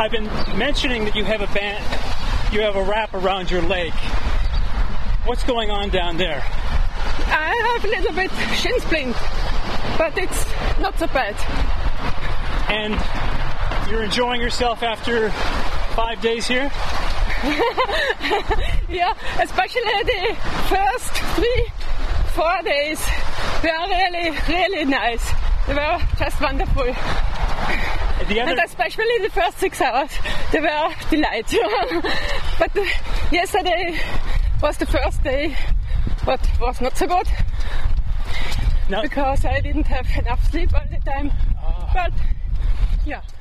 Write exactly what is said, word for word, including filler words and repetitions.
I've been mentioning that you have a band, you have a wrap around your leg. What's going on down there? I have a little bit shin splint, but it's not so bad. And you're enjoying yourself after five days here? Yeah, especially the first three, four days. They are really, really nice. They were just wonderful. The other... And especially the first six hours, they were delight. But uh, yesterday was the first day, but was not so good. No. Because I didn't have enough sleep all the time. Uh, but, yeah.